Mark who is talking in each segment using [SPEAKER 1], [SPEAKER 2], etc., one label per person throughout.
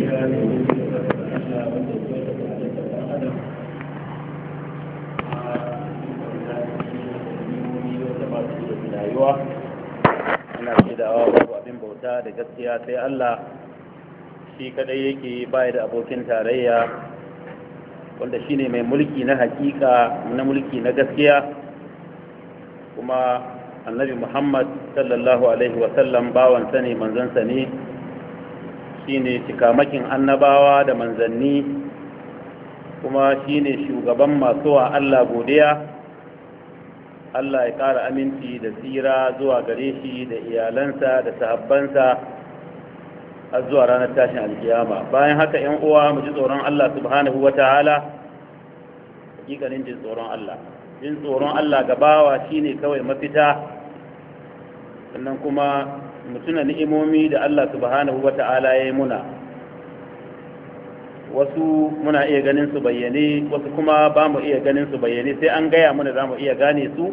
[SPEAKER 1] ana shaidawa babu abin bauta da gaskiya sai Allah shi kadai yake baya da abokin tarayya, wanda shine mai mulki na hakika na mulki na gaskiya. Kuma annabi Muhammad sallallahu alaihi wasallam bawansa ne, manzansa ne, shine cikamakin annabawa da manzanni, kuma shine shugaban masu wa Allah godiya. Allah ya ƙara aminci da tsira zuwa gare shi da iyalansa da sahabbansa har zuwa ranar tashin alkiyama. Bayan haka ‘yan uwa mu ji tsoron Allah subhanahu wa ta'ala, hakikanin jin tsoron Allah. Jin tsoron Allah gabawa shine kawai mafita, sannan kuma mu tuna ni'imomi da Allah subhanahu wa ta'ala ya yi muna. Wasu muna iya ganin su bayyane, wasu kuma ba mu iya ganin su bayyane, sai an gaya mana za mu iya gane su,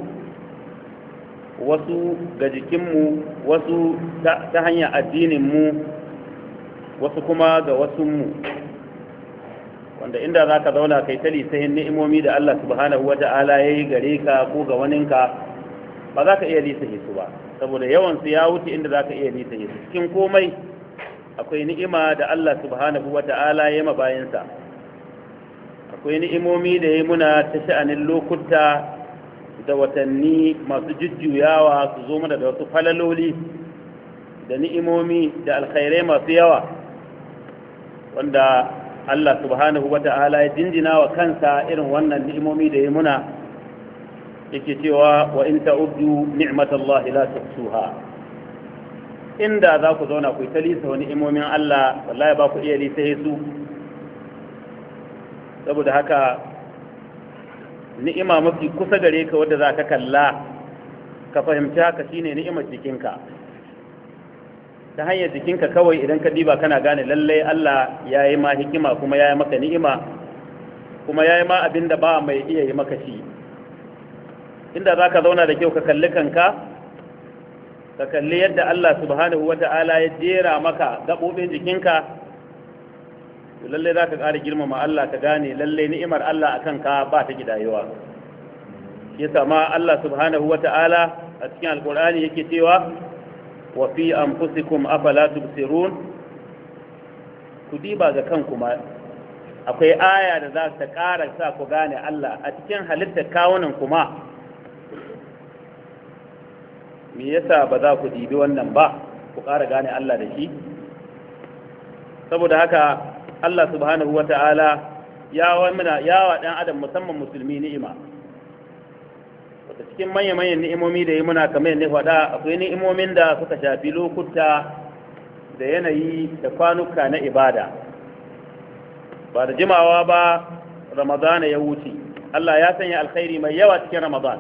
[SPEAKER 1] wasu ga jikinmu, wasu ta hanyar addininmu, wasu kuma ga wasunmu, wanda inda za ka zauna kai ta lisahin ni'imomi da Allah subhanahu wa ta'ala ya yi gare ka ko ga waninka, ba za ka iya lisahi su ba, saboda yawansu ya wuce inda za ka iya lisahi su. Cikin komai akwai ni'ima da Allah subhanahu wa ta'ala ya mabayansa, akwai ni'imomi da ya muna ta sha'anin lokuta da watanni masu jujjuyawa su zo mana da wasu falaloli da ni'imomi da alkhairai masu yawa, wanda Allah subhanahu wa ta'ala ya jinjina wa kansa irin wannan ni'imomi da ya muna, yake cewa wa in ta'uddu ni'matallahi la tuhsuha. Inda za ku zauna ku yi ta lisa wani imomin Allah, wallahi ba ku iya lisa su. Saboda haka ni'ima mafi kusa gare ka wadda za ka kalla ka fahimci haka shine ni'imar jikinka. Ta hanyar jikinka kawai idan ka diba kana gane lallai Allah ya yi ma hikima, kuma ya yi maka ni'ima, kuma ya yi ma abin da ba mai iya yi maka shi. Inda za ka zauna da kyau ka kalli kanka, ka kalli yadda Allah subhanahu wata'ala ya jera maka gaɓoɓin jikinka, to lallai za ka ƙara girmama Allah, ka gane lallai ni'imar Allah a kanka ba ta gidayewa. Ya sama Allah subhanahu wata'ala a cikin alƙur'ani yake cewa wa fi anfusikum afala tubsirun. Ku diba ga kanku ma akwai aya da za ta ƙara sa ku gane Allah a cikin halittar kawunan kuma. Me yasa ba za ku dibi wannan ba ku ƙara gane Allah da shi? Saboda haka Allah subhanahu wa ta'ala ya wa ɗan adam musamman musulmi ni'ima. Wata cikin manya-manyan ni'imomi da yi muna kamar yadda faɗa, akwai ni'imomin da suka shafi lokuta da yanayi da kwanuka na ibada. Ba da jimawa ba Ramadana ya wuce, Allah ya sanya alkhairi mai yawa cikin Ramadan.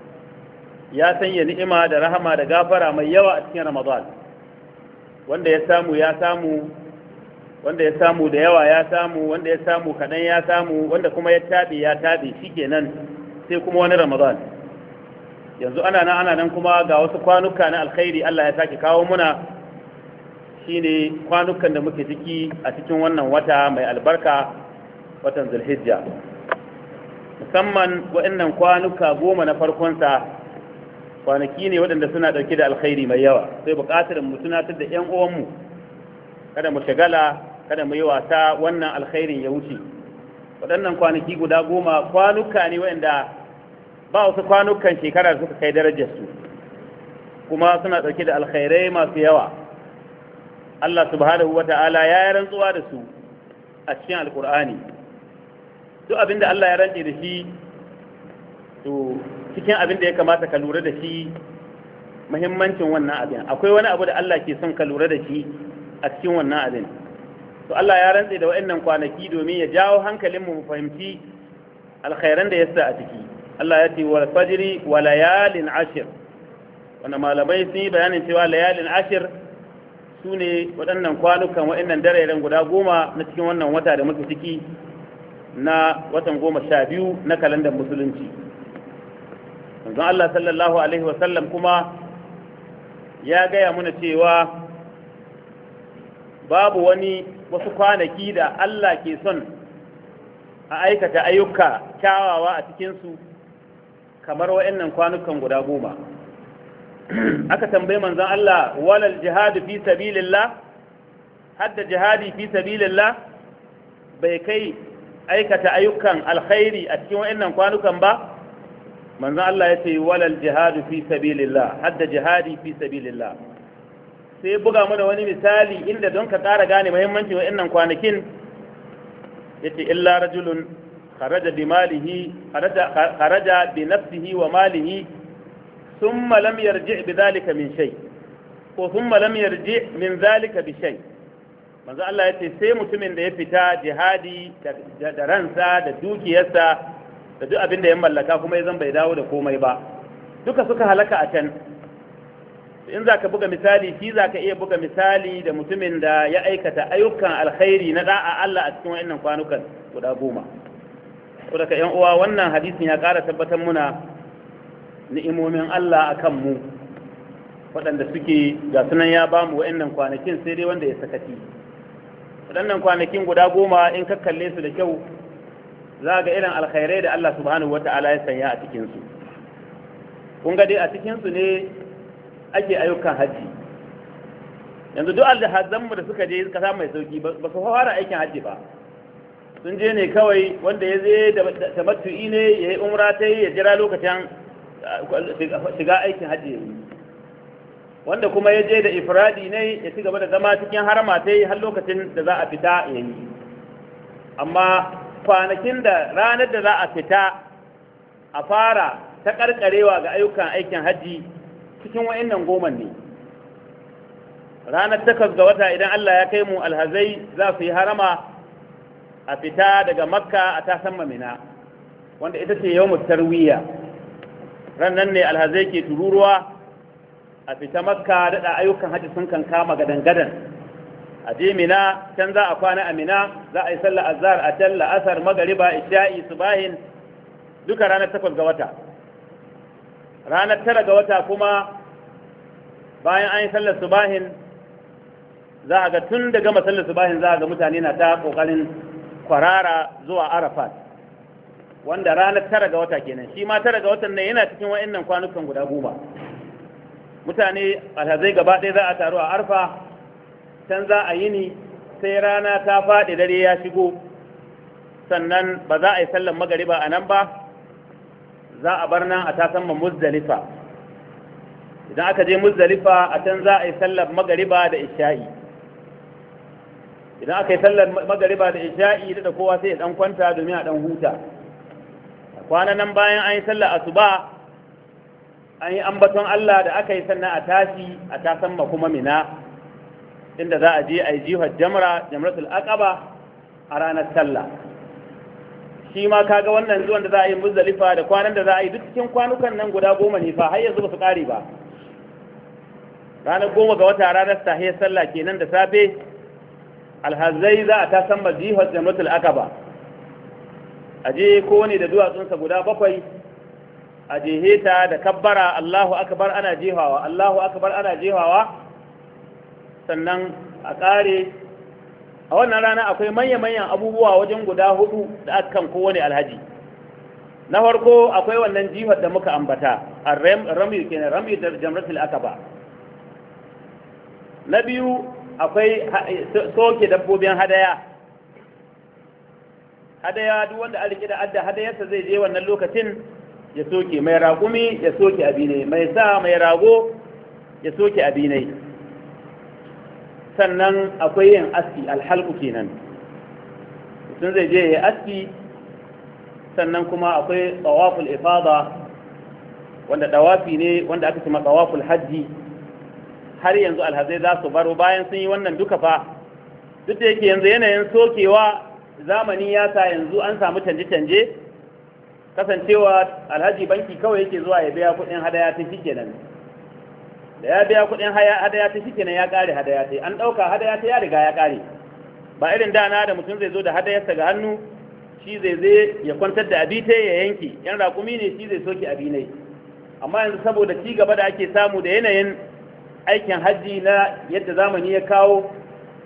[SPEAKER 1] Ya sanya ni'ima da rahama da gafara mai yawa a cikin Ramadan. Wanda ya samu ya samu, wanda ya samu da yawa ya samu, wanda ya samu kaɗan ya samu, wanda kuma ya taɓe ya taɓe, shikenan sai kuma wani Ramadan. Yanzu ana nan kuma ga wasu kwanuka na alkhairi Allah ya sake kawo muna, shine kwanukan da muke ciki a cikin wannan wata mai albarka, watan Zulhijja. Musamman waɗannan kwanuka 10 na farkonsa kwanaki ne waɗanda suna ɗauke da alkhairi mai yawa, sai buƙatar mu tunatar da ‘yan uwanmu kada mu shagala, kada mu yi wasa wannan alkhairin ya wuce. Waɗannan kwanaki guda 10 kwanuka ne waɗanda ba wasu kwanukan shekara da suka kai darajarsu, kuma suna ɗauke da alkhairai masu yawa. Allah subhanahu wa ta'ala ya yi rantsuwa da su a cikin alkur'ani. Duk abin da Allah ya rantse da shi, to cikin abin da ya kamata ka lura da shi muhimmancin wannan abin. Akwai wani abu da Allah ke son ka lura da shi a cikin wannan abin. To Allah ya rantse da waɗannan kwanaki domin ya jawo hankalinmu mu fahimci alkhairan da ya sa a ciki. Allah ya ce wal fajri wa layalin ashir. Wannan malamai sun yi bayanin cewa layalin ashir su ne waɗannan kwanukan waɗannan dararen guda 10 na cikin wannan wata da muke ciki na watan 12 na kalandar musulunci. Manzon Allah sallallahu alaihi wasallam kuma ya gaya mana cewa babu wani wasu kwanaki da Allah ke son a aikata ayyuka kyawawa a cikinsu kamar wa'annan kwanukan guda 10. Aka tambaye manzon Allah walal jihadu fi sabilillah, hadda jihadi fi sabilillah bai kai aikata ayyukan alkhairi a cikin wa'annan kwanukan ba? Manzon Allah ya ce walal jihadu fi sabilillah, hadda jihadi fi sabilillah. Sai buga mana wani misali inda don ka ƙara gane muhimmancin wa'annan kwanakin, yace illa rajulun kharaja bi malihi kharaja bi nafsihi wa malihi thumma lam yarji' bi dhalika min shay, ko thumma lam yarji' min dhalika bi shay. Manzo Allah yace sai mutumin da ya fita jihadi da ransa da dukiyarsa da duk abin da ya mallaka kuma ya zan bai dawo da komai ba, duka suka halaka a can. In za ka buga misali, shi za ka iya buga misali da mutumin da ya aikata ayyukan alkhairi na da'a Allah a cikin wa'annan kwanukan guda 10. Saboda ka ‘yan uwa, wannan hadisin ya ƙara tabbatar muna ni'imomin Allah a kan mu, waɗanda suke ga sunan ya ba mu wa'annan kwanakin sai dai wanda ya sakaci. Waɗannan kwanakin guda 10 in ka kalle su da kyau, za ga irin alkhairai da Allah subhanahu wata'ala ya sanya a cikinsu. Kun ga dai a cikinsu ne ake ayyukan hajji. Yanzu duk alhazanmu da suka je kasa mai sauki ba su fara aikin hajji ba, sun je ne kawai wanda ya zai da tamattu'i ne ya yi umra ta yi ya jira lokacin shiga aikin hajji ya yi, wanda kuma ya je da ifradi ne ya ci gaba da zama cikin harama ta yi har lokacin da za a fita ya yi. Amma kwanakin da ranar da za a fita a fara ta karkarewa ga ayyukan aikin hajji cikin wa'annan 10 ne. Ranar 8 ga wata idan Allah ya kai mu alhazai za su yi harama a fita daga makka a tasan Mina, wanda ita ce yawmut tarwiya. Rannan ne alhazai ke tururuwa a fita makka, daɗa ayyukan hajji sun kan kama gadan-gadan. A je Mina, can za a kwana a Mina, za a yi sallar azhar a can, la'asar, magariba, isha'i, subahin, duka ranar 8 ga wata. Ranar 9 ga wata kuma bayan an yi sallar subahin, za a ga tun da gama sallar subahin za a ga mutane na ta kokarin kwarara zuwa Arafat, wanda ranar 9 ga wata kenan. Shi ma 9 ga watan ne yana cikin wa'annan kwanukan guda 10. Mutane alhazai gaba ɗaya za a taru a Arfa, can za a yi ni sai rana ta faɗi dare ya shigo, sannan ba za a yi sallar magariba a nan ba, za a bar nan a tasamma Muzdalifa. Idan aka je Muzdalifa a can za a yi sallar magariba da isha'i. Idan aka yi sallar magariba da isha'i da kowa sai ya dan kwanta domin a dan huta. Kwanan nan bayan an yi sallar asuba, an yi ambaton Allah da aka yi sannan a tashi a tasamma kuma Mina, inda za a je a yi jihar jamratul aqaba a ranar sallah. Shi ma kaga wannan zuwan da za a yi Muzdalifa da kwanan da za a yi duk cikin kwanukan nan guda 10 ne fa, har yanzu ba su kare ba. Ranar 10 ga wata ranar sahiyar sallah kenan da safe, alhazai za a ta san jihar jamratul aqaba. A je kowane da duwatsunsa guda 7, a jeheta da kabbara Allahu akbar ana jehawa, Allahu akbar ana jehawa, sannan a kare. A wannan rana akwai manya-manyan abubuwa wajen guda 4 da aka kan kowane alhaji. Na farko akwai wannan jihar da muka ambata, rami kenan, rami da jamratul aqaba. Na biyu akwai soke dabbobin hadaya. Hadaya duk wanda an rike da adda hadayarsa zai je wannan lokacin ya soke, mai raƙumi ya soke abinai, mai sa mai rago ya soke abinai. Sannan akwai yin aski, alhalku kenan, mutum zai je ya aski. Sannan kuma akwai tawaful ifada, wanda dawafi ne wanda aka cima tawaful hajji. Har yanzu alhazai za su baro bayan sun yi wannan duka fa, duk da yake yanzu yanayin sokewa zamani ya sa yanzu an samu canje-canje, kasancewa alhaji banki kawai yake zuwa ya biya kuɗin hadaya ta shi kenan. Da ya biya kuɗin hadaya ta shi kenan ya ƙare hadaya ta, an ɗauka hadaya ta ya riga ya ƙare. Ba irin dana da mutum zai zo da hadayarsa ga hannu, shi zai ya kwantar da abi ta ya yanke, yan raƙumi ne shi zai soke abi ne. Amma yanzu saboda ci gaba da ake samu da yanayin aikin hajji na yadda zamani ya kawo,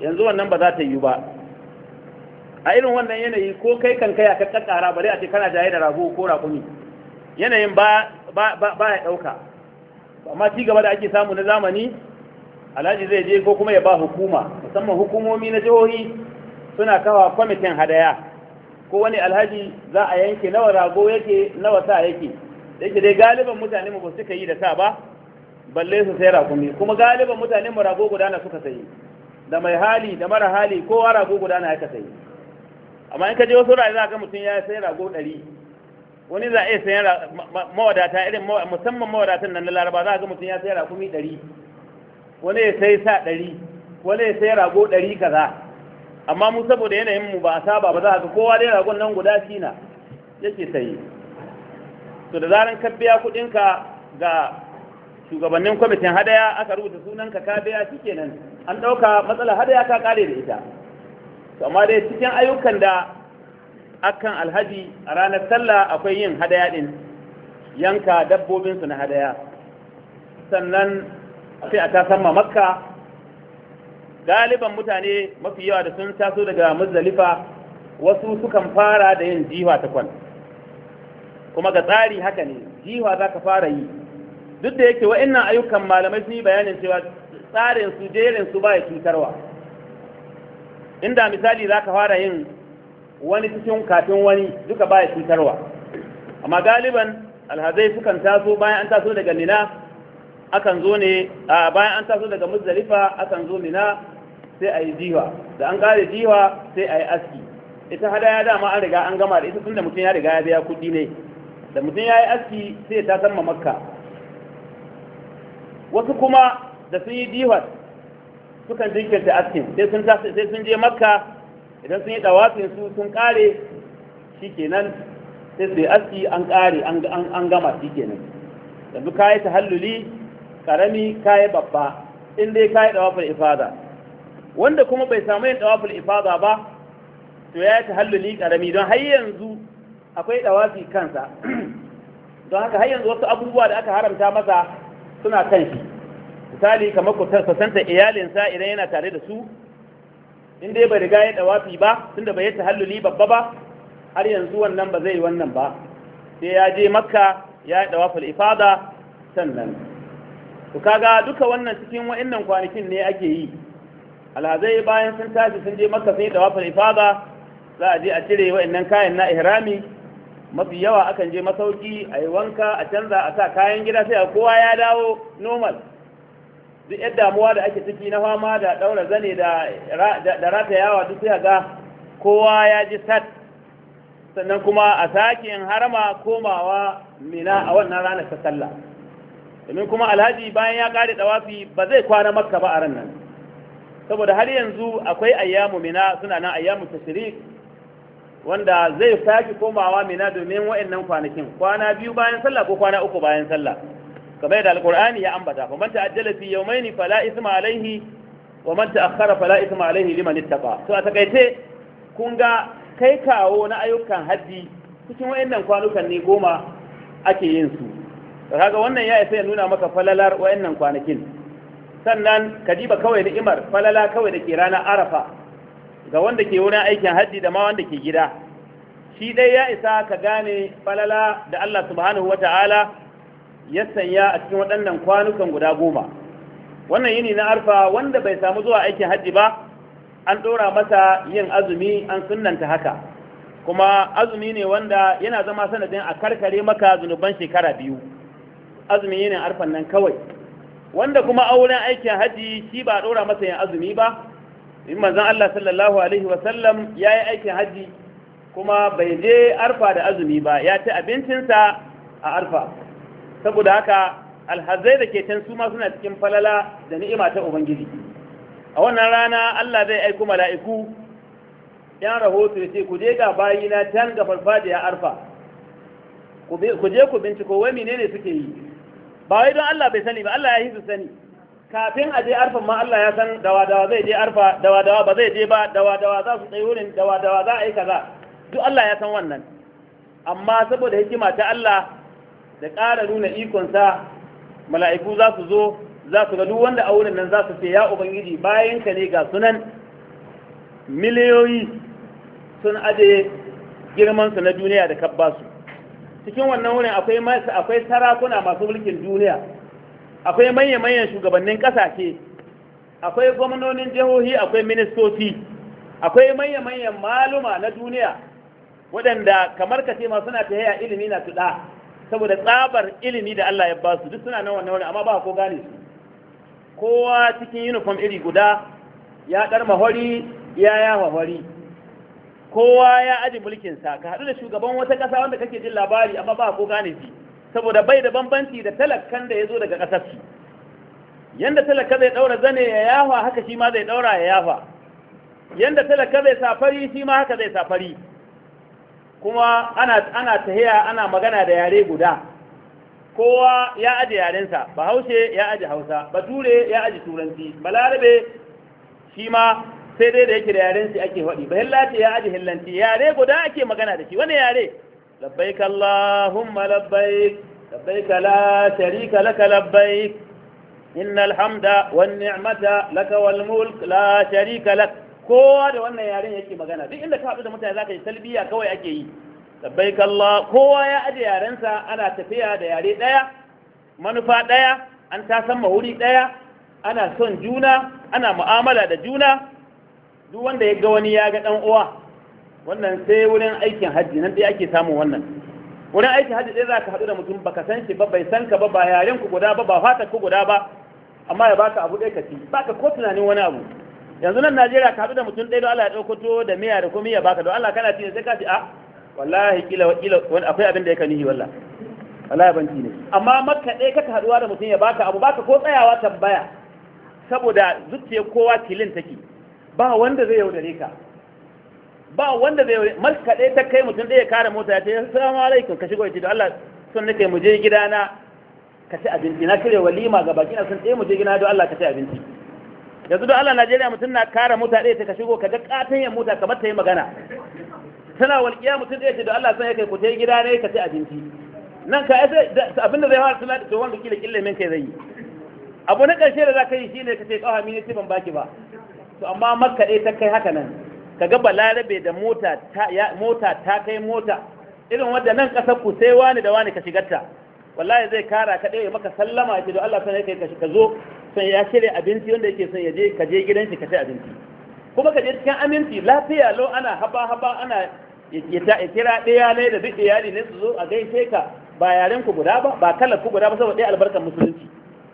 [SPEAKER 1] yanzu wannan ba za ta yi ba. A irin wannan yanayi ko kai kan kai ka kakkara bare a ce kana jaye da rago ko raƙumi, yanayin ba ya ɗauka. Amma ci gaba da ake samu na zamani, alhaji zai je ko kuma ya ba hukuma, musamman hukumomi na jihohi suna kawa kwamitin hadaya, ko wani alhaji za a yanke nawa rago yake nawa sa yake, da yake dai galiban mutane mu ba suka yi da sa ba balle su sai raƙumi, kuma galiban mutane mu rago gudana suka sayi, da mai hali da mara hali kowa rago gudana ya sayi. Amma in ka je wasu ra'ayi za ga mutum ya sai rago 100, wani za a iya sayan mawadata irin musamman mawadatan nan na Laraba, za ga mutum ya sai raƙumi 100, wani ya sai sa 100, wani ya sai rago 100 kaza. Amma mu saboda yanayin mu ba a saba ba, za ga kowa dai ragon nan guda shi na yake sayi. To da zaran ka biya kuɗinka ga shugabannin kwamitin hadaya, aka rubuta sunanka ka biya, shikenan an ɗauka matsalar hadaya ka kare da ita. To amma dai cikin ayyukan da akan alhaji a ranar sallah akwai yin hadaya din, yanka dabbobinsu na hadaya, sannan sai a tasamma Makka. Galiban mutane mafi yawa da sun taso daga Muzdalifa, wasu sukan fara da yin jiwa takwan, kuma ga tsari haka ne, jiwa za ka fara yi. Duk da yake wa'annan ayyukan malamai sun yi bayanin cewa tsarin su jerin su ba ya cutarwa. Inda misali za ka fara yin wani cikin kafin wani, duka ba ya cutarwa. Amma galiban alhazai sukan taso bayan an taso daga Mina, akan zo ne bayan an taso daga Muzdalifa akan zo Mina sai a yi jiwa, da an kare jiwa sai a yi aski. Ita hadaya dama an riga an gama da ita, tun da mutum ya riga ya biya kuɗi ne, da mutum ya yi aski sai ta samma Makka. Wasu kuma da sun yi jiwa sukan jinkirta askin sai sun je Makka, idan sun yi dawafin su sun kare shikenan sai su yi aski, an kare an gama shikenan. Yanzu kayi tahalluli karami kayi babba, in dai kayi dawaful ifada. Wanda kuma bai samu yin dawaful ifada ba, to ya yi tahalluli karami, don har yanzu akwai dawafi kansa. Don haka har yanzu wasu abubuwa da aka haramta masa suna kan shi. Misali kamar ku sasanta iyalinsa idan yana tare da su, in dai bai riga ya dawafi ba, tunda bai yi tahalluli babba ba, har yanzu wannan ba zai yi wannan ba, sai ya je Makka ya yi dawaful ifada sannan. To kaga duka wannan cikin wa'annan kwanakin ne ake yi. Alhazai bayan sun tashi sun je Makka sun yi dawaful ifada, za a je a cire wa'annan kayan na ihrami. Mafi yawa akan je masauki a yi wanka, a canza, a sa kayan gida, sai kowa ya dawo normal. Duk yadda damuwa da ake ciki na fama da daura zane da ratayawa duk sai ga kowa ya ji sat. Sannan kuma a sake harama komawa Mina a wannan ranar ta sallah. Domin kuma alhaji bayan ya kare dawafi ba zai kwana Makka ba a ran nan, saboda har yanzu akwai ayyamu Mina, suna nan ayyamu tashrik, wanda zai sake komawa Mina domin wa'annan kwanakin, kwana 2 bayan sallah ko kwana 3 bayan sallah, kamar yadda alqur'ani ya ambata, fa man ta'ajjala fi yawmayn fala isma alayhi wa man ta'akhkhara fala isma alayhi liman ittaqa. To a takaice kun ga kai kawo na ayyukan haji cikin wa'annan kwanukan ne 10 ake yin su. Kaga wannan ya isa ya nuna maka falalar wa'annan kwanakin. Sannan ka diba kawai ni'imar falala kawai da ke ranar Arafa ga wanda ke wurin aikin hajji da ma wanda ke gida, shi dai ya isa ka gane falala da Allah subhanahu wata'ala ya sanya a cikin waɗannan kwanukan guda 10. Wannan yini na Arfa wanda bai samu zuwa aikin hajji ba, an ɗora masa yin azumi, an sunnanta haka, kuma azumi ne wanda yana zama sanadin a karkare maka zunuban shekara 2. Azumi yinin Arfan nan kawai. Wanda kuma auren aikin haji shi ba ɗora masa yin azumi ba, in manzon Allah sallallahu alaihi wasallam ya yi aikin haji kuma bai je Arfa da azumi ba, ya ci abincinsa a Arfa. Saboda haka alhazai da ke can su ma suna cikin falala da ni'ima ta Ubangiji. A wannan rana Allah zai aiko mala'iku yan rahoto ya ce ku je ga bayina can ga farfajiya Arfa, ku je ku binciko wai menene suke yi. Ba wai don Allah bai sani ba, Allah ya yi su sani. Kafin a je Arfan ma Allah ya san dawa-dawa zai je Arfa, dawa-dawa ba zai je ba, dawa-dawa za su tsaye wurin, dawa-dawa za a yi kaza. Duk Allah ya san wannan. Amma saboda hikima ta Allah da ƙara nuna ikonsa, mala'iku za su zo, za su ga duk wanda a wurin nan za su ce ya Ubangiji bayan ka ne ga sunan miliyoyi sun aje girmansu na duniya da kabbasu. Cikin wannan wurin akwai sarakuna masu mulkin duniya, akwai manya-manyan shugabannin ƙasashe, akwai gwamnonin jihohi, akwai ministoci, akwai manya-manyan maluma na duniya waɗanda kamar ka ce ma suna ta haya ilimi na tuɗa saboda tsabar ilimi da Allah ya ba su, duk suna nan wannan wurin amma ba ko gane su. Kowa cikin uniform iri guda ya ɗar mahori ya yawa hori, kowa ya aji mulkinsa. Ka haɗu da shugaban wata ƙasa wanda kake jin labari amma ba ko gane shi saboda bai da bambanci da talakan da ya zo daga ƙasar shi. Yanda talaka zai ɗaura zane ya yafa haka shi ma zai ɗaura ya yafa, yanda talaka zai safari shi ma haka zai safari. Kuma ana tahiya ana magana da yare guda, kowa ya aji yarensa, bahaushe ya aji hausa, bature ya aji turanci, balarabe shi ma sai dai da yake da yaren shi ake faɗi, bahillaci ya aji hillanci, yare guda ake magana da shi. Wani yare? labbaik Allahumma labbaik, labbaik la sharika laka labbaik, innal hamda wan ni'mata laka wal mulk la sharika lak. Kowa da wannan yaren yake magana. Duk inda ka haɗu da mutane zaka yi talbiya kawai ake yi. labbaik Allah, kowa ya aje yarensa, ana tafiya da yare ɗaya, manufa ɗaya, an tasan wuri ɗaya, ana son juna, ana mu'amala da juna. Duk wanda ya ga wani ya ga ɗan uwa, wannan sai wurin aikin hajji nan dai ake samun wannan. Wurin aikin hajji ɗaya za ka haɗu da mutum baka san shi ba, bai san ka ba, ba yaren ku guda ba, ba fatar ku guda ba, amma ya baka abu ɗaya ka ci, baka ko tunanin wani abu. Yanzu nan Najeriya ka haɗu da mutum ɗaya don Allah ya ɗauko to da miya da kuma ya baka, don Allah kana ci sai ka ci a wallahi kila wani akwai abin da ya kanihi wallahi banci ne. Amma Makka ɗaya kaka haɗuwa da mutum ya baka abu, baka ko tsayawa tambaya, saboda zuciyar kowa kilin take. Ba wanda zai yaudare ka, ba wanda zai yaudare. Makka ɗaya ta kai mutum ɗaya kare mota ya ce assalamu alaikum, ka shigo ya ce da Allah son nake mu je gidana ka ci abinci, na shirya walima ga baki na sun ɗaya mu je gidana don Allah ka ci abinci. Yanzu don Allah Najeriya mutum na kare mota ɗaya ta ka shigo ka ga ƙaton mota kamar ta yi magana, tana walƙiya mutum ɗaya ce don Allah son ya kai ku ta yi gida ne ka ci abinci. Nan ka abinda zai fara tuna da wanda kila min kai zai yi. Abu na ƙarshe da za ka yi shine ka ce ƙawa mini ban baki ba. To amma Makka ɗaya ta kai haka nan, ka ga balarabe da mota ta kai mota irin wadda nan ƙasar ku sai wani da wani ka shigarta, wallahi zai kara ka ɗaya maka sallama ya ce don Allah son ya kai ka zo, son ya shirya abinci wanda yake son ya je ka je gidan shi ka ci abinci, kuma ka je cikin aminci lafiya lau, ana haba ana ya kira ɗaya ne da duk iyali ne su zo a gaishe ka, ba yaren ku guda ba, ba kalar ku guda ba, saboda ɗaya albarkar musulunci.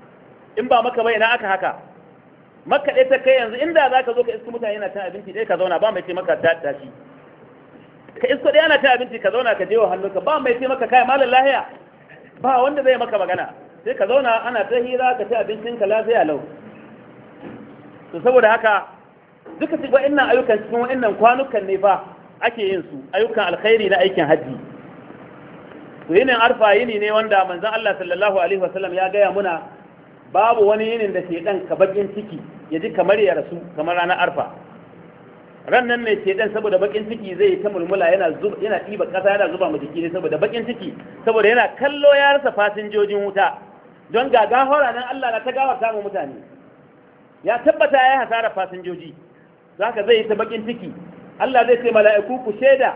[SPEAKER 1] In ba maka bai na aka haka. Makka ɗaya ta kai yanzu inda za ka zo ka isko mutane na cin abinci ɗaya ka zauna, ba mai ce maka tashi. Ka isko ɗaya na cin abinci ka zauna ka je wa hannunka, ba mai ce maka kai malam lahiya, ba wanda zai maka magana, sai ka zauna ana ta hira ka ci abincinka lafiya lau. To saboda haka duka ci wa'annan ayyukan cikin wa'annan kwanukan ne fa ake yin su, ayyukan alkhairi na aikin hajji. To yinin arfa yini ne wanda manzon Allah sallallahu alaihi wasallam ya gaya muna babu wani yinin da shedan ka bakin ciki ya ji kamar ya rasu kamar ranar arfa. Ran nan ne shedan saboda bakin ciki zai ta mulmula yana ɗiba ƙasa yana zuba mu jiki ne saboda bakin ciki, saboda yana kallo ya rasa fasinjojin wuta, don ga gafara nan Allah na ta gafarta mu mutane, ya tabbata ya hasara fasinjoji, zaka zai yi ta bakin ciki. Allah zai ce mala'iku ku shaida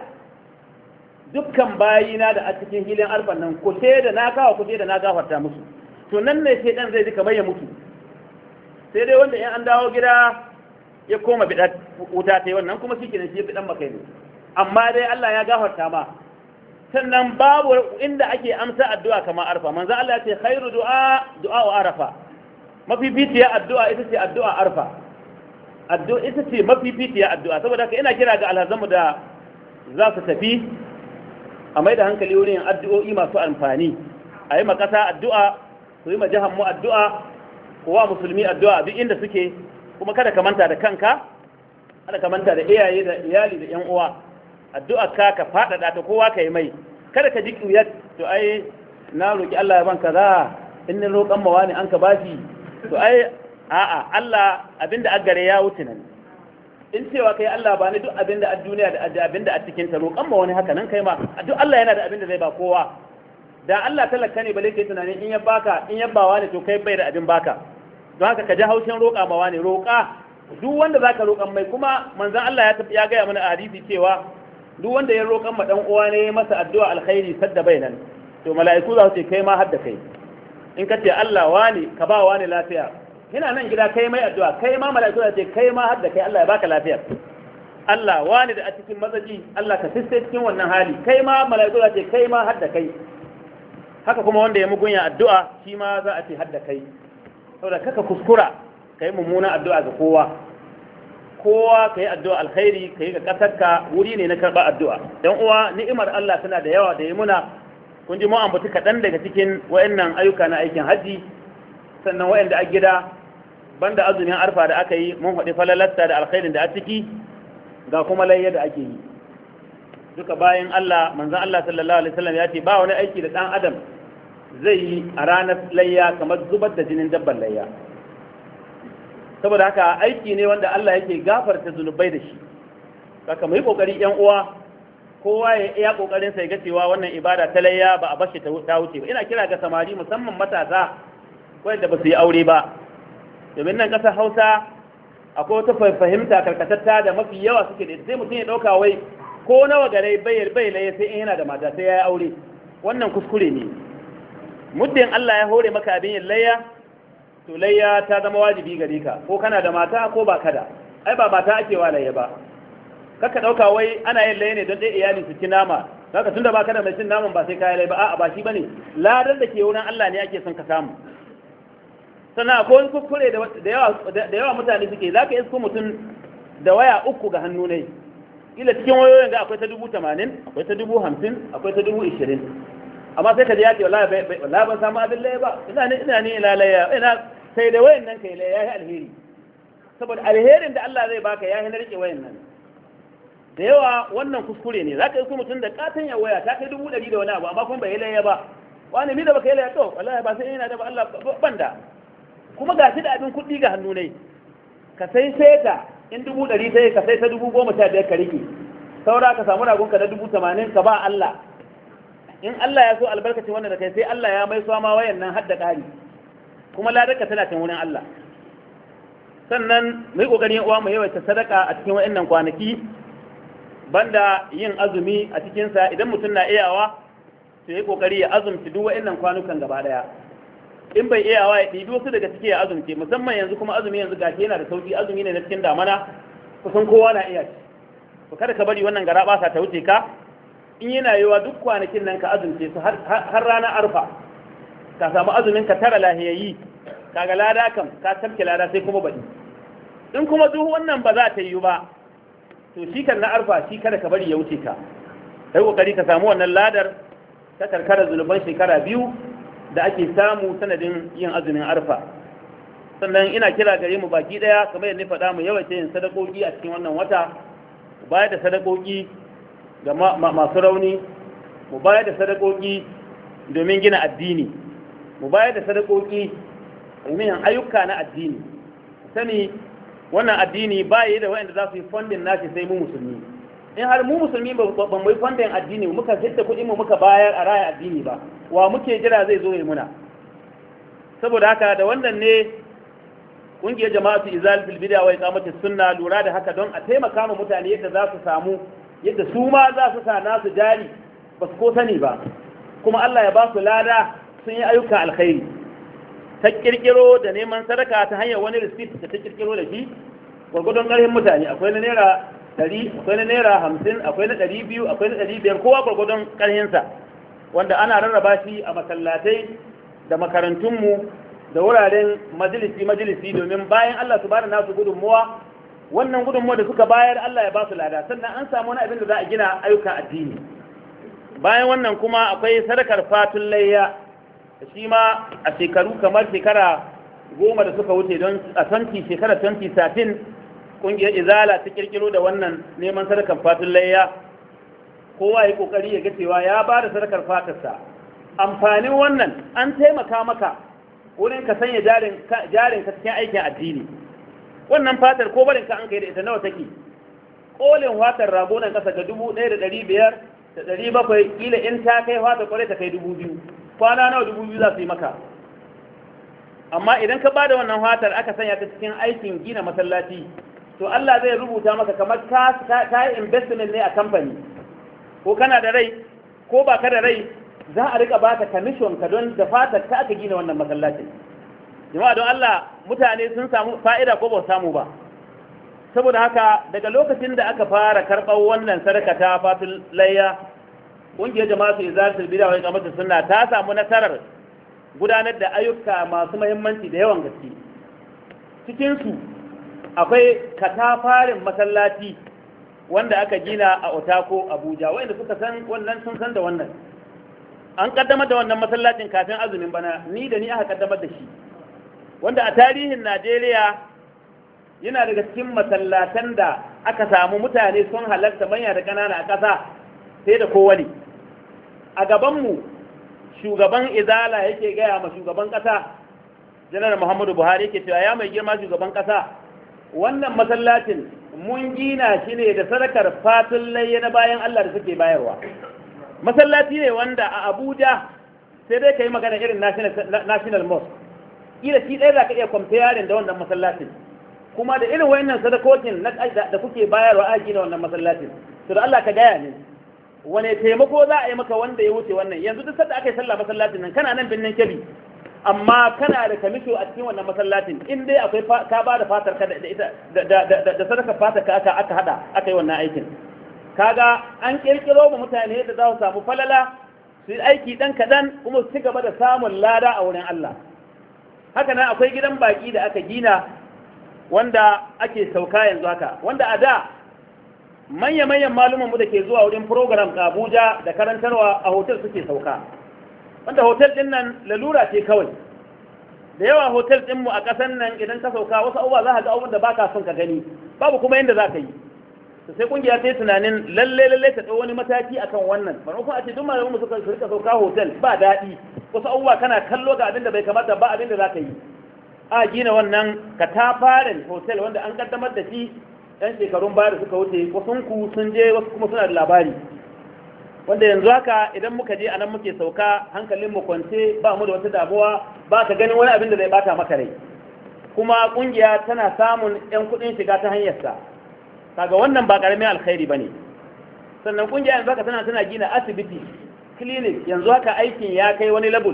[SPEAKER 1] dukkan bayina da a cikin hilin arfan nan, ku shaida na kawo, ku shaida na gafarta musu. To nan ne shedan zai ji kamar ya mutu, sai dai wanda in an dawo gida ya koma biɗa wuta ta yi wannan kuma shi kenan shi biɗan makai ne, amma dai Allah ya gafarta ma. Sannan babu inda ake amsa addu'a kamar arfa. Manzo Allah ya ce khairu du'a wa arafa, mafificiya addu'a ita ce addu'a arfa, addu'a ita ce mafificiya addu'a. Saboda haka ina kira ga alhazamu da za su tafi a mai da hankali wurin addu'o'i masu amfani, a yi makasa addu'a, su yi ma jihar mu addu'a, kowa musulmi addu'a duk inda suke, kuma kada ka manta da kanka, kada ka manta da iyaye da iyali da ƴan uwa. Addu'a ka faɗaɗa ta kowa ka yi mai, kada ka ji ƙuyat to ai na roƙi Allah ya ban kaza, in ni roƙan mawa ne an ka bashi to ai a'a, Allah abinda aggare ya wuce nan. In cewa kai Allah ba ni duk abinda a duniya da abinda a cikin ta, roƙan ma wani haka nan kai ma duk Allah yana da abinda zai ba kowa. Da Allah talaka ne bale kai tunanin in ya bawa ne to kai bai da abin baka, don haka ka ji haushin roƙa mawa ne, roƙa duk wanda zaka roƙan mai kuma manzon Allah ya gaya mana a hadisi cewa duk wanda ya roƙan ma dan uwa ne masa addu'a alkhairi sadda bainan to mala'iku za su ce kai ma hadda kai in ka ce Allah wani ka ba wani lafiya yana nan gida kai mai addu'a kai ma mala'iku za su ce kai ma hadda kai Allah ya baka lafiya Allah wani da a cikin mazaji Allah ka sisse cikin wannan hali kai ma mala'iku za su ce kai ma hadda kai haka kuma wanda ya mugunya addu'a shi ma za a ce hadda kai saboda kaka kuskura kai mummuna addu'a ga kowa kai addu'a alkhairi kai ga kasarka wuri ne na karba addu'a dan uwa ni'imar Allah tana da yawa da yi muna kun ji mu ambaci kaɗan daga cikin wayannan ayyuka na aikin haji sannan wayanda a gida banda azumin arfa da aka yi mun faɗi falalasta da alkhairin da a ciki ga kuma layya da ake yi duka bayan Allah manzon Allah sallallahu alaihi wasallam ya ce ba wani aiki da dan adam zai yi a ranar layya kamar zubar da jinin dabban layya saboda haka aiki ne wanda Allah yake gafarta zunubai da shi saka mu yi kokari yan uwa kowa ya iya kokarin sa ya ga cewa wannan ibada ta layya ba a bashi ta wuce ba ina kira ga samari musamman matasa wanda ba su yi aure ba domin nan kasar Hausa akwai wata fahimta karkatatta da mafi yawa suke da sai mutum ya dauka wai ko nawa gare bai laye sai in yana da mata sai ya yi aure wannan kuskure ne muddin Allah ya hore maka abin yin layya to layya ta zama wajibi gare ka ko kana da mata ko ba kada ai ba mata ake wa layya ba kaka dauka wai ana yin layya ne don dai iyali su ci nama zaka tunda ba kada mai cin naman ba sai ka yi layya ba a'a ba shi bane ladan da ke wurin Allah ne ake son ka samu sannan akwai wani kuskure da yawa mutane suke zaka isko mutum da waya uku ga hannu ne ila cikin wayoyin ga akwai ta 80,000 akwai ta 50,000 akwai ta 20,000 amma sai ka ji ya ce wallahi ban samu abin laye ba ina ne lalaya ina sai da wayan nan kai laye yayi alheri saboda alherin da Allah zai baka yayi na rike wayan nan da yawa wannan kuskure ne zaka yi su mutum da katon ya waya ta kai 100 da wani abu amma kuma bai laye ba wani mi da baka yi laye to wallahi ba sai ina da ba Allah banda kuma gashi da abin kuɗi ga hannu ne ka sai ta in 100 sai ka sai ta 15,000 ka rike saura ka samu ragonka na 80,000 ka ba Allah in Allah ya so albarkacin wannan da kai sai Allah ya mai ma wayan nan hadda ƙari kuma ladarka tana can wurin Allah sannan mu yi ƙoƙarin uwa mu yawaita sadaka a cikin wayannan kwanaki banda yin azumi a cikin sa idan mutum na iyawa to yi ƙoƙari ya azumci duk wayannan kwanukan gaba daya in bai iyawa ya ɗibi wasu daga ciki ya azumce musamman yanzu kuma azumi yanzu gashi yana da sauki azumi ne na cikin damana kusan kowa na iya shi to kada ka bari wannan gara ta wuce ka in yana yiwa duk kwanakin nan ka azumce su har ranar arfa ka samu azumin ka tara lahiyayi kaga lada kam ka tafke lada sai kuma baɗi in kuma duk wannan ba za ta yi ba to shi kan na arfa shi kada ka bari ya wuce ka kai kokari ka samu wannan ladar ta karkara zuluban shekara 2 da ake samu sanadin yin azumin arfa sannan ina kira gare mu baki daya kamar yadda faɗa mu yawaita yin sadakoki a cikin wannan wata bayar da sadakoki ga masu rauni mu bayar da sadakoki domin gina addini mu bayar da sadakoki domin ayyuka na addini sani wannan addini ba yi da wanda za su yi funding nashi sai mu musulmi in har mu musulmi ba mu yi funding addini muka fitta kuɗi mu muka bayar a raya addini ba wa muke jira zai zo ya muna saboda haka da wannan ne kungiyar jama'atu izalatul bid'a wa iqamatus sunna lura da haka don a taimaka ma mutane yadda za su samu yadda su ma za su sa nasu jari ba su ko sani ba kuma Allah ya ba su lada sun yi ayyuka alkhairi ta kirkiro da neman sadaka ta hanyar wani receipt da ta kirkiro da shi gwargwadon ƙarfin mutane akwai na naira 100 akwai na naira 50 akwai na 200 akwai na 500 kowa gwargwadon ƙarfinsa wanda ana rarraba shi a masallatai da makarantunmu da wuraren majalisi domin bayan Allah su bada nasu gudunmuwa wannan gudunmuwa da suka bayar Allah ya ba su lada sannan an samu wani abin da za a gina ayyukan addini bayan wannan kuma akwai sadakar fatun layya shi ma a shekaru kamar shekara 10 da suka wuce don a shekara 2013 kungiyar izala ta kirkiro da wannan neman sadakar fatun layya kowa ya kokari ya ga cewa ya ba da sadakar fatarsa amfanin wannan an taimaka maka wurin ka sanya jarin ka cikin aikin addini wannan fatar ko barin ka an kai da ita nawa take kolin fatar rago nan kasa ga 1,500 da 700 kila in ta kai fatar kwarai ta kai 2,000 kwana nawa 2,000 za su yi maka amma idan ka bada wannan fatar aka sanya ta cikin aikin gina masallaci to Allah zai rubuta maka kamar ka yi investment ne a kamfani ko kana da rai ko ba ka da rai za a rika baka commission ka don da fatar ka aka gina wannan masallacin. Jama'a don Allah mutane sun samu fa'ida ko ba samu ba. Saboda haka daga lokacin da aka fara karɓar wannan sadaka ta fatul layya ƙungiyar jama'atu izalatul bid'a wa iqamatus sunna ta samu nasarar gudanar da ayyuka masu muhimmanci da yawan gaske. Cikin su akwai katafarin masallaci wanda aka gina a Otako Abuja, wanda suka san wannan sun san da wannan. An kaddamar da wannan masallacin kafin azumin bana, ni aka kaddamar da shi, wanda a tarihin Najeriya yana daga cikin masallatan da aka samu mutane sun halarta manya da ƙanana a ƙasa sai da kowane. A gabanmu shugaban izala yake gaya ma shugaban ƙasa janar Muhammadu Buhari yake cewa ya mai girma shugaban ƙasa, wannan masallacin mun gina shi ne da sadakar fatun layya na bayan Allah da suke bayarwa. Masallaci ne wanda a Abuja sai dai ka yi magana irin national mosque, ila shi ɗaya za ka iya kwamfiyarin da wannan masallacin, kuma da irin wayannan sadakokin da kuke bayarwa a gina wannan masallacin. To da Allah ka gaya ne wane taimako za a yi maka wanda ya wuce wannan. Yanzu duk sanda aka yi sallah masallacin nan kana nan birnin Kebbi, amma kana da kamisho a cikin wannan masallacin, in dai akwai ka ba da fatar ka da ita da sadaka fatar ka aka hada aka yi wannan aikin. Kaga an kirkiro mu mutane da za su samu falala su yi aiki dan kadan kuma su ci gaba da samun lada a wurin Allah. Haka nan akwai gidan baki da aka gina wanda ake sauka yanzu haka, wanda a da manya-manyan malumanmu da ke zuwa wurin program a Abuja da karantarwa a hotel suke sauka, wanda hotel din nan lalura ce kawai. Da yawa hotel ɗinmu a ƙasan nan idan ka sauka wasu abubuwa za ka ga abubuwan da ba ka son ka gani, babu kuma yadda za ka yi. Sai kungiya ta yi tunanin lalle ta ɗau wani mataki akan wannan, maimakon a ce duk malamanmu suka rika sauka hotel ba daɗi, wasu abubuwa kana kallo ga abin da bai kamata ba abin da za ka yi. A gina wannan katafaren hotel wanda an kaddamar da shi ɗan shekarun baya da suka wuce, wasu sun je wasu kuma suna da labari, wanda yanzu haka idan muka je anan muke sauka hankalin mu kwance, ba mu da wata damuwa, ba ka ganin wani abin da zai bata maka rai, kuma kungiya tana samun yan kuɗin shiga ta hanyarsa. Kaga wannan ba karamin alkhairi bane. Sannan kungiya yanzu haka tana gina asibiti, clinic, yanzu haka aikin ya kai wani level,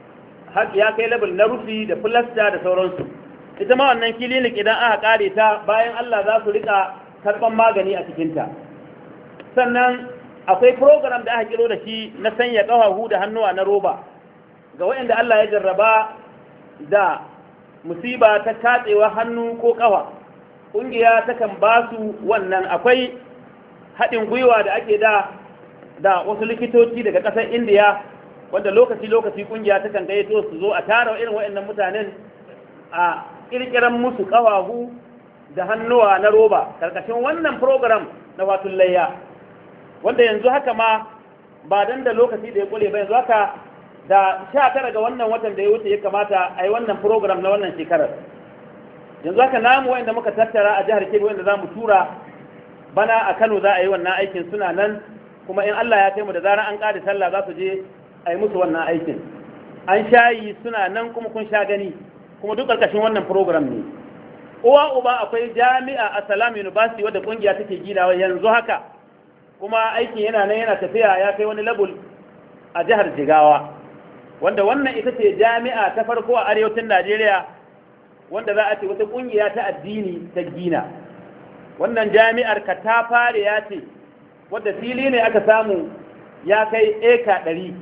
[SPEAKER 1] ya kai level na rufi da filasta da sauransu. Ita ma wannan clinic idan aka kare ta bayan Allah za su rika karban magani a cikinta. Sannan akwai program da aka kiro da shi na sanya ƙafafu da hannuwa na roba ga waɗanda Allah ya jarraba da musiba ta katsewa hannu ko ƙafa. Ƙungiya takan ba su wannan. Akwai haɗin gwiwa da ake da wasu likitoci daga ƙasar Indiya, wanda lokaci-lokaci ƙungiya takan gayyato su zo a tara irin waɗannan mutanen a ƙirƙiran musu ƙafafu da hannuwa na roba ƙarƙashin wannan program na watun layya, wanda yanzu haka ma ba dan da lokaci da ya kule ba, yanzu haka da 19 ga wannan watan da ya wuce ya kamata a yi wannan program na wannan shekarar. Yanzu haka namu wanda muka tattara a jihar Kebbi wanda za mu tura bana a Kano za a yi wannan aikin suna nan, kuma in Allah ya kai mu da zarar an ƙare sallah za su je a yi musu wannan aikin. An shayi suna nan kuma kun sha gani, kuma duk ƙarƙashin wannan program ne. Uwa uba akwai jami'a a Salam University wadda ƙungiya take ginawa yanzu haka, kuma aikin yana nan yana tafiya ya kai wani level a jihar Jigawa, wanda wannan ita ce jami'a ta farko a arewacin Najeriya wanda za a ce wata ƙungiya ta addini ta gina. Wannan jami'ar katafare ya ce wadda fili ne aka samu ya kai eka 100,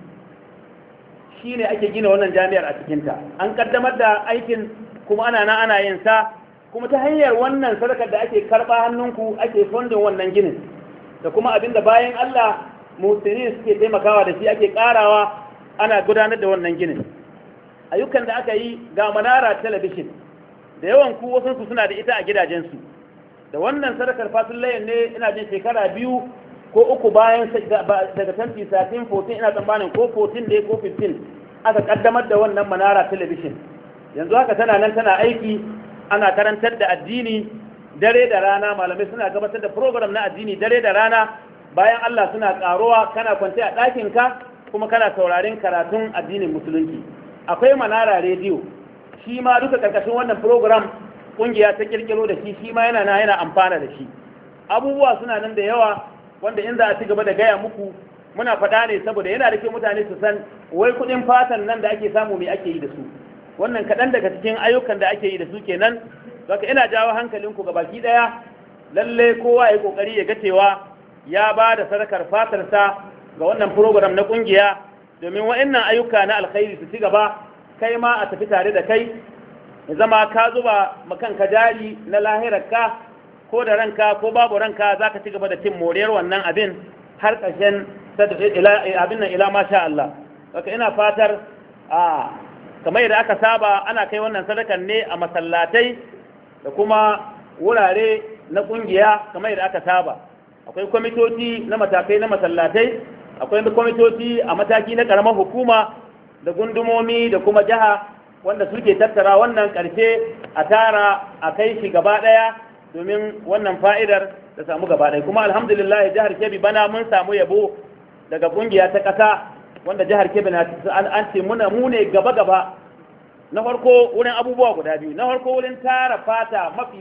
[SPEAKER 1] shi ne ake gina wannan jami'ar a cikinta. An kaddamar da aikin kuma ana yin sa, kuma ta hanyar wannan sadakar da ake karɓa hannunku ake fundin wannan ginin, da kuma abinda bayan Allah musulmi suke taimakawa da shi ake ƙarawa ana gudanar da wannan ginin. Ayyukan da aka yi ga Manara Television, da yawan ku wasu suna da ita a gidajensu. Da wannan sadakar fatin layin ne ina jin shekara 2 ko 3 bayan daga 2013 14 ina tsammanin ko 14 ne ko 15 aka kaddamar da wannan Manara Television. Yanzu haka tana nan tana aiki, ana karantar da addini dare da rana, malamai suna gabatar da program na addini dare da rana, bayan Allah suna karuwa, kana kwance a ɗakinka kuma kana saurarin karatun addinin musulunci. Akwai Manara Radio shi ma duka karkashin wannan program kungiya ta kirkiro da shi ma yana amfana da shi. Abubuwa suna nan da yawa wanda in za a ci gaba da gaya muku muna faɗa ne saboda yana da kyau mutane su san wai kuɗin fatan nan da ake samu me ake yi da su. Wannan kaɗan daga cikin ayyukan da ake yi da su kenan. Zaka ina jawo hankalinku ga baki ɗaya lalle kowa ya kokari ya ga cewa ya ba da sadakar fatarsa ga wannan program na kungiya domin wa'annan ayyuka na alkhairi su ci gaba, kai ma a tafi tare da kai, ya zama ka zuba makanka jari na lahirarka ko da ranka ko babu ranka za ka ci gaba da cin moriyar wannan abin har ƙarshen abin nan ila masha Allah. Haka ina fatar kamar yadda aka saba ana kai wannan sadakan ne a masallatai da kuma wurare na kungiya kamar yadda aka saba. Akwai kwamitoci na matakai na masallatai, akwai kwamitoci a mataki na karamar hukuma da gundumomi da kuma jiha wanda suke tattara wannan karshe a tara a kai shi gaba daya domin wannan fa'idar da samu gaba daya. Kuma alhamdulillah jihar Kebbi bana mun samu yabo daga kungiya ta kasa wanda jihar Kebbi na an ce mu ne gaba na farko wurin abubuwa guda biyu. Na farko wurin tara fata mafi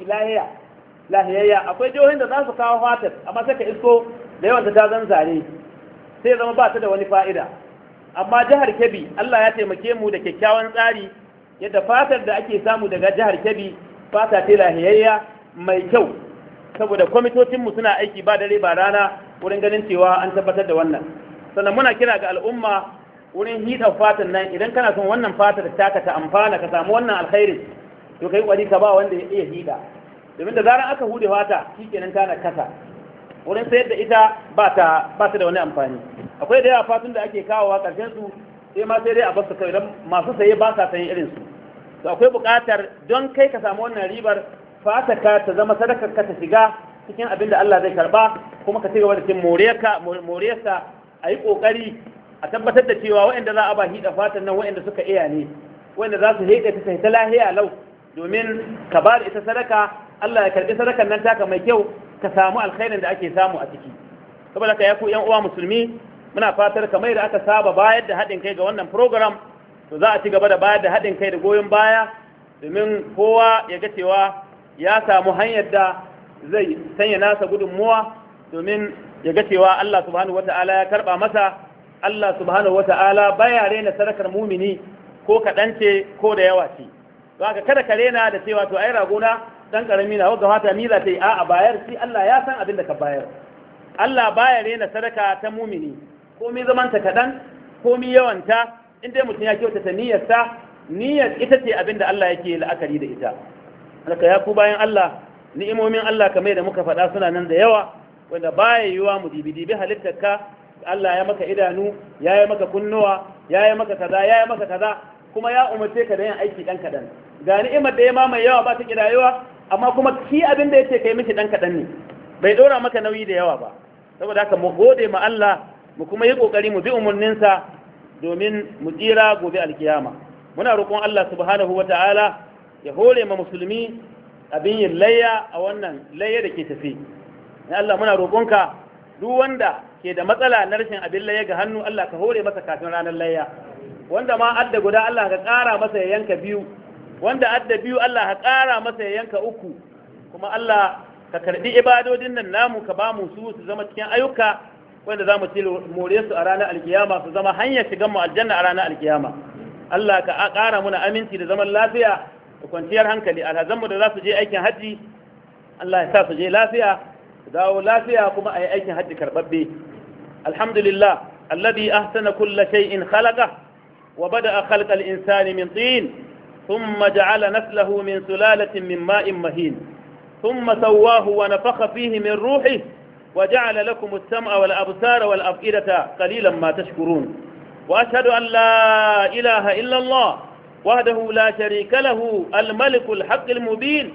[SPEAKER 1] lahiyayya akwai jihohin da za su kawo fatar amma sai ka isko da yawan ta zan zare sai zama ba ta da wani fa'ida. Amma jihar Kebbi Allah ya taimake mu da kyakkyawan tsari yadda fatar da ake samu daga jihar Kebbi fata ta lahiyayya mai kyau, saboda kwamitocinmu suna aiki ba dare ba rana wurin ganin cewa an tabbatar da wannan. Sannan muna kira ga al'umma wurin hida fatan nan, idan kana son wannan fatar taka ta amfana ka samu wannan alkhairin to kai kwari ka ba wanda ya iya hida, domin da zaran aka hude fata shikenan kana kasa wurin sayar da ita ba ta da wani amfani. Akwai da yawa fatun da ake kawowa karshen su sai ma sai dai a basu kai don masu saye ba sa sayen irin su. To akwai buƙatar don kai ka samu wannan ribar fataka ta zama sadakar ka ta shiga cikin abin da Allah zai karba kuma ka cigaba da cin moriyarsa. A yi ƙoƙari a tabbatar da cewa waɗanda za a ba hida fatan nan waɗanda suka iya ne, waɗanda za su haɗe ta lahiya lau domin ka ba da ita sadaka, Allah ya karɓi sadakan nan taka mai kyau ka samu alkhairin da ake samu a ciki. Saboda ka ya ku ƴan uwa musulmi muna fatar kamar da aka saba bayar da haɗin kai ga wannan program to za a ci gaba da bayar da haɗin kai da goyon baya domin kowa ya ga cewa ya samu hanyar da zai sanya nasa gudunmuwa domin ya ga cewa Allah subhanahu wata'ala ya karba masa. Allah subhanahu wata'ala baya rena sadakar mumini ko kaɗan ce ko da yawa ce. To haka kada ka rena da cewa to ai ragona dan karami na wanda fata ni za ta yi a'a bayar shi Allah ya san abin da ka bayar. Allah baya rena sadaka ta mumini ko mi zamanta kaɗan ko mi yawanta in dai mutum ya kyautata niyyarsa, niyyar ita ce abin da Allah yake la'akari da ita. Haka ya ku bayan Allah ni'imomin Allah kamar da muka faɗa suna nan da yawa wanda baya yiwa mu dibi halittarka. Allah ya maka idanu, ya yi maka kunnuwa, ya yi maka kaza, ya yi maka kaza, kuma ya umarce ka da yin aiki ɗan kaɗan. Ga ni'imar da ya ma mai yawa ba ta kidayewa, amma kuma ki abin da ya ce kai miki ɗan kaɗan ne, bai ɗora maka nauyi da yawa ba. Saboda haka mu gode ma Allah, mu kuma yi ƙoƙari mu bi umarninsa domin mu tsira gobe alkiyama. Muna roƙon Allah subhanahu wa ta'ala ya hore ma musulmi abin yin layya a wannan layya da ke tafi. Ya Allah muna roƙonka duk wanda ke da matsala na rashin abin layya ga hannu Allah ka hore masa kafin ranar layya, wanda ma adda guda Allah ka ƙara masa ya yanka biyu, wanda adda biyu Allah ka ƙara masa ya yanka uku, kuma Allah ka karɓi ibadodin nan namu ka ba mu su zama cikin ayyuka wanda za mu ci more su a ranar alkiyama, su zama hanyar shigan mu aljanna a ranar alkiyama. Allah ka ƙara muna aminci da zaman lafiya da kwanciyar hankali. Alhazanmu da za su je aikin hajji Allah ya sa su je lafiya, dawo lafiya kuma a yi aikin hajji karɓaɓɓe. Alhamdulillah alladhi ahsana kulla shay'in khalaqa wa bada'a khalqa al-insani min tin thumma ja'ala naslahu min sulalatin min ma'in mahin thumma sawwahu wa nafakha fihi min ruhihi wa ja'ala lakum as-sam'a wal absara wal af'idata qalilan ma tashkurun. Wa ashhadu an la ilaha illa Allah wahdahu la sharika lahu al-maliku al-haqq al-mubin.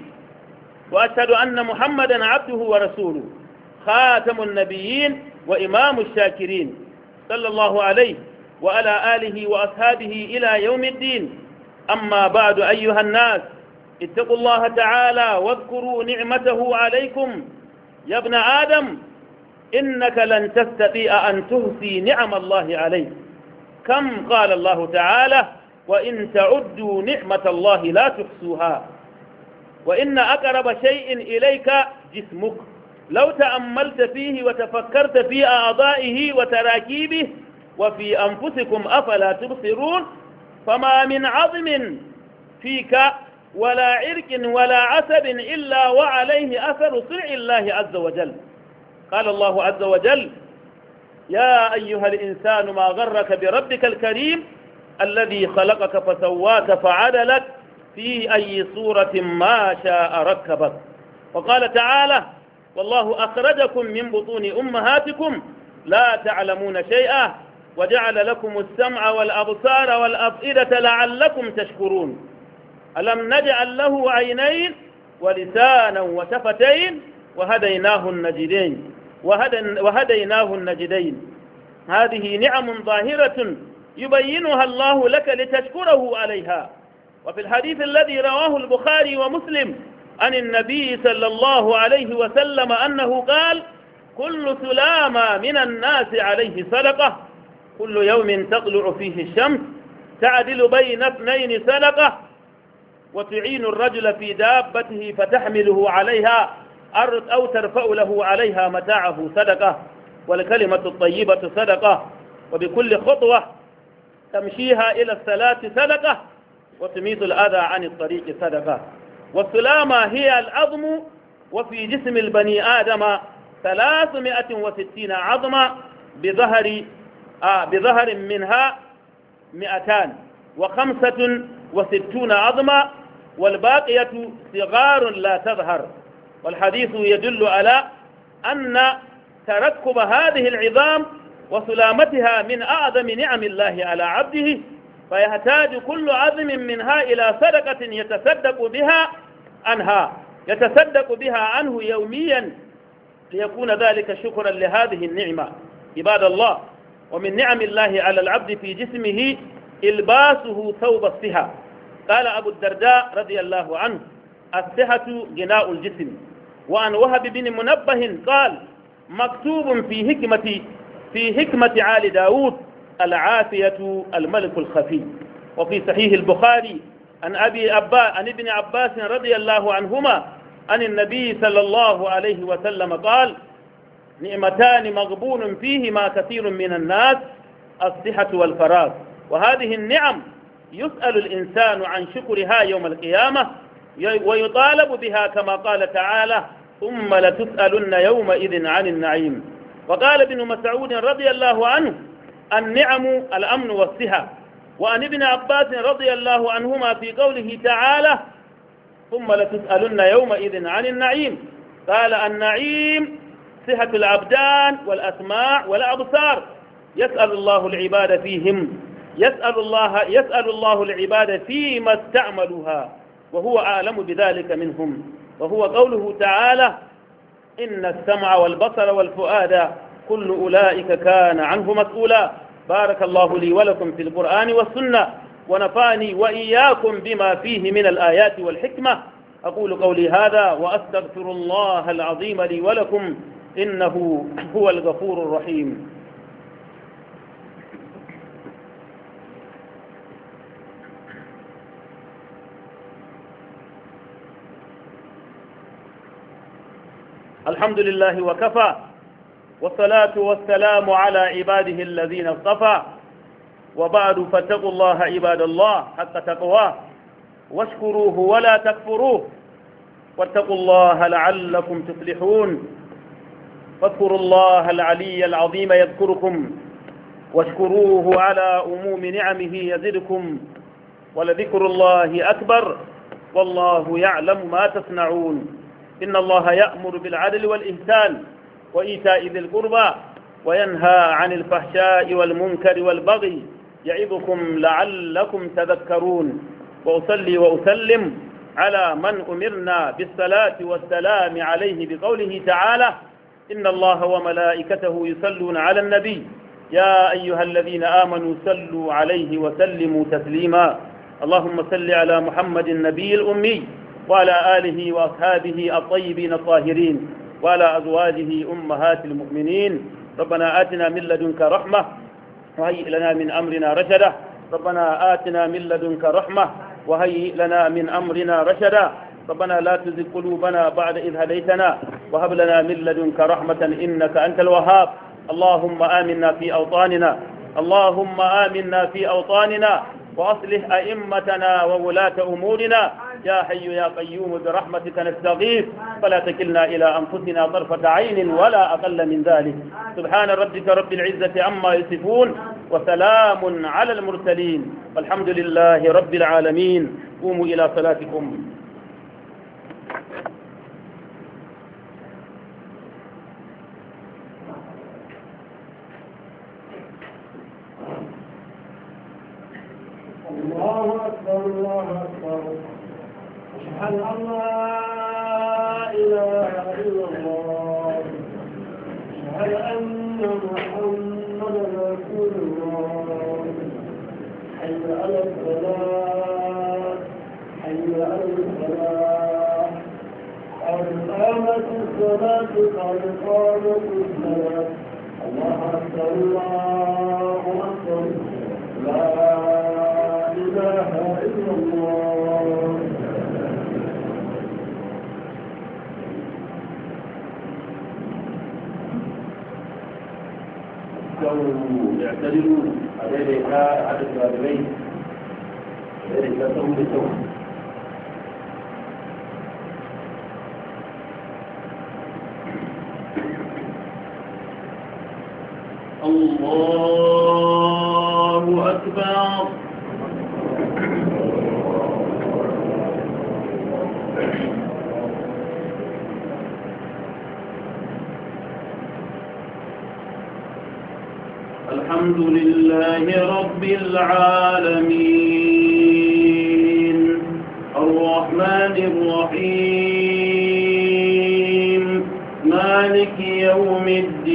[SPEAKER 1] وأشهد أن محمدا عبده ورسوله خاتم النبيين وإمام الشاكرين صلى الله عليه وعلى آله وأصحابه إلى يوم الدين. أما بعد أيها الناس اتقوا الله تعالى واذكروا نعمته عليكم. يا ابن آدم إنك لن تستطيع أن تحصي نعم الله عليك. كم قال الله تعالى وإن تعدوا نعمة الله لا تحصوها. وإن أقرب شيء إليك جسمك، لو تأملت فيه وتفكرت في أعضائه وتراكيبه وفي أنفسكم أفلا تبصرون. فما من عظم فيك ولا عرق ولا عسب إلا وعليه أثر صنع الله عز وجل. قال الله عز وجل: يا أيها الإنسان ما غرك بربك الكريم الذي خلقك فسواك فعدلك في أي صورة ما شاء ركبك. وقال تعالى: والله أخرجكم من بطون أمهاتكم لا تعلمون شيئا وجعل لكم السمع والأبصار والأفئدة لعلكم تشكرون. ألم نجعل له عينين ولسانا وشفتين وهديناه النجدين. هذه نعم ظاهرة يبينها الله لك لتشكره عليها. وفي الحديث الذي رواه البخاري ومسلم عن النبي صلى الله عليه وسلم أنه قال: كل سلامة من الناس عليه صدقة، كل يوم تطلع فيه الشمس تعدل بين اثنين صدقة، وتعين الرجل في دابته فتحمله عليها أو ترفع له عليها متاعه صدقة، والكلمة الطيبة صدقة، وبكل خطوة تمشيها إلى الصلاة صدقة، وتميت الأذى عن الطريق صدقة. والسلامة هي العظم، وفي جسم البني آدم 360 عظمة، بظهر منها 265 عظمة، والباقية صغار لا تظهر. والحديث يدل على أن تركب هذه العظام وسلامتها من أعظم نعم الله على عبده، فيحتاج كل عظم منها إلى صدقة يتصدق بها عنه يوميا، ليكون ذلك شكرا لهذه النعمة. عباد الله، ومن نعم الله على العبد في جسمه إلباسه ثوب الصحة. قال أبو الدرداء رضي الله عنه: الصحة غناء الجسم. وعن وهب بن منبه قال: مكتوب في حكمة آل داود: العافية الملك الخفي. وفي صحيح البخاري عن ابن عباس رضي الله عنهما عن النبي صلى الله عليه وسلم قال: نعمتان مغبون فيهما كثير من الناس، الصحة والفراغ. وهذه النعم يسأل الإنسان عن شكرها يوم القيامة ويطالب بها، كما قال تعالى: ثم لتسألن يومئذ عن النعيم. وقال ابن مسعود رضي الله عنه: النعم الأمن والصحة. وعن ابن عباس رضي الله عنهما في قوله تعالى: ثم لتسألن يومئذ عن النعيم، قال: النعيم صحة الأبدان والأسماع والأبصار، يسأل الله العباد فيما استعملوها وهو أعلم بذلك منهم. وهو قوله تعالى: إن السمع والبصر والفؤاد كل أولئك كان عنه مسؤولا. بارك الله لي ولكم في القرآن والسنة، ونفعني وإياكم بما فيه من الآيات والحكمة. أقول قولي هذا وأستغفر الله العظيم لي ولكم، إنه هو الغفور الرحيم. الحمد لله وكفى، والصلاة والسلام على عباده الذين اصطفى، وبعد، فاتقوا الله عباد الله حق تقواه، واشكروه ولا تكفروه، واتقوا الله لعلكم تفلحون. فاذكروا الله العلي العظيم يذكركم، واشكروه على عموم نعمه يزدكم، ولذكر الله أكبر، والله يعلم ما تصنعون. إن الله يأمر بالعدل والإحسان وإيتاء ذي القربى وينهى عن الفحشاء والمنكر والبغي، يعظكم لعلكم تذكرون. وأصلي وأسلم على من أمرنا بالصلاة والسلام عليه بقوله تعالى: إن الله وملائكته يصلون على النبي يا أيها الذين آمنوا صلوا عليه وسلموا تسليما. اللهم صل على محمد النبي الأمي وعلى آله وأصحابه الطيبين الطاهرين وعلى أزواجه أمهات المؤمنين. ربنا آتنا من لدنك رحمة وهيئ لنا من أمرنا رشدا. ربنا آتنا من لدنك رحمة وهيئ لنا من أمرنا رشدا ربنا لا تزغ قلوبنا بعد إذ هديتنا وهب لنا من لدنك رحمة إنك أنت الوهاب اللهم آمنا في أوطاننا اللهم آمنا في أوطاننا وأصلح أئمتنا وولاة أمورنا يا حي يا قيوم برحمتك نستغيث فلا تكلنا إلى أنفسنا طرفة عين ولا أقل من ذلك سبحان ربك رب العزة عما يصفون وسلام على المرسلين والحمد لله رب العالمين قوموا إلى صلاتكم
[SPEAKER 2] الله أكبر الله أكبر أشهد أن لا إله إلا الله أشهد أن محمدا رسول الله حي على الصلاة حي على الفلاح قد قامت الصلاة قد قامت الصلاة الله أكبر الله أكبر لا إله إلا الله
[SPEAKER 1] يعتدلوا عليه عدد الغالبين ذلك تهم بالتوم الله أكبر الحمد لله رب العالمين الرحمن الرحيم مالك يوم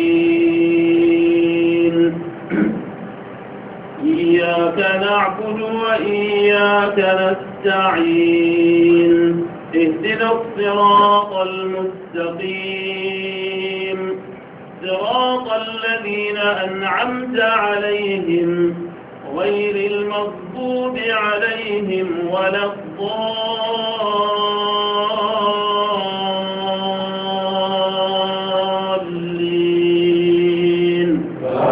[SPEAKER 1] الدين إياك نعبد وإياك نستعين اهدنا الصراط المستقيم صراط الذين أنعمت عليهم غير المغضوب عليهم ولا الضالين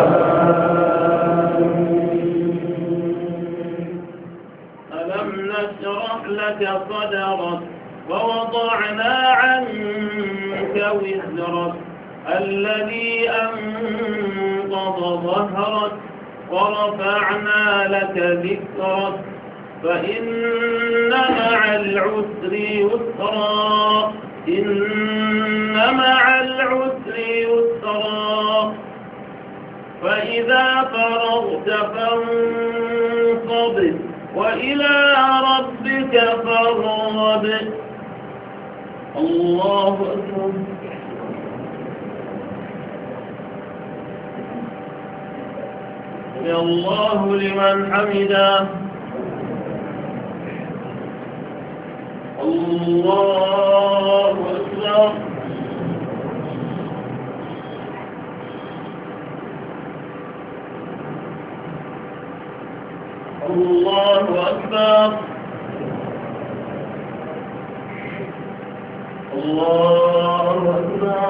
[SPEAKER 1] ألم نشرح لك صدرك ووضعنا عنك وزرك الذي أنقض ظهرك ورفعنا لك ذكرك فإن مع العسر يسرا إن مع العسر يسرا فإذا فرغت فانصب وإلى ربك فارغب الله أكبر سمع الله لمن حمده الله أكبر الله أكبر الله أكبر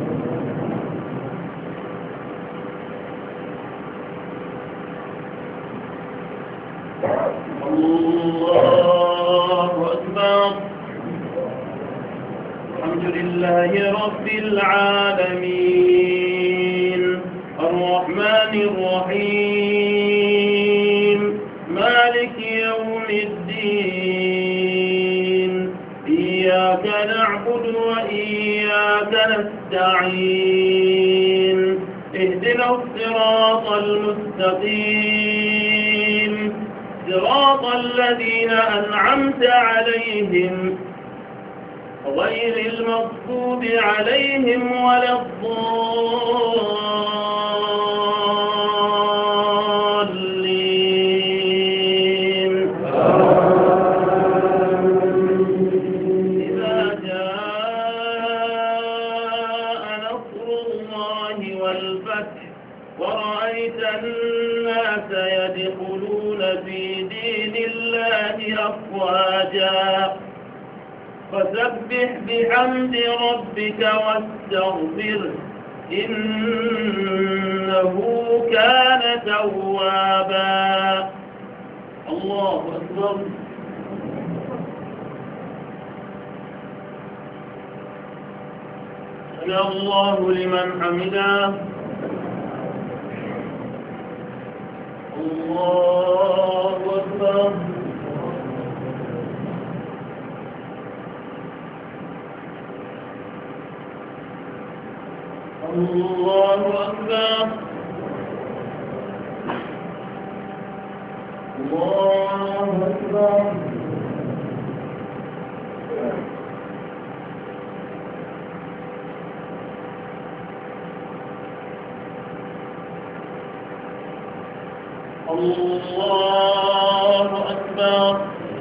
[SPEAKER 1] الله أكبر الحمد لله رب العالمين الرحمن الرحيم مالك يوم الدين إياك نعبد وإياك نستعين اهدنا الصراط المستقيم صراط الذين أنعمت عليهم غير المغضوب عليهم ولا الضالين إذا جاء نصر الله والفتح
[SPEAKER 3] ورأيت الناس يدخلون في دين الله أفواجا فسبح بحمد ربك واستغفره إنه كان توابا. الله أكبر. سمع الله لمن حمده. الله أكبر. الله أكبر. الله أكبر. الله أكبر.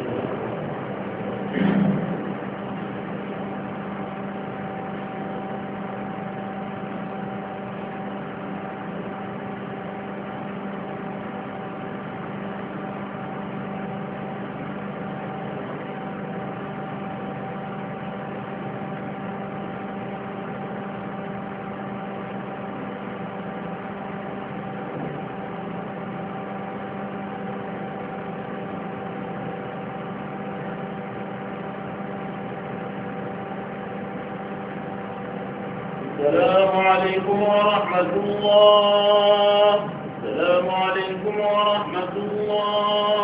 [SPEAKER 3] السلام عليكم ورحمة الله. السلام عليكم ورحمة الله.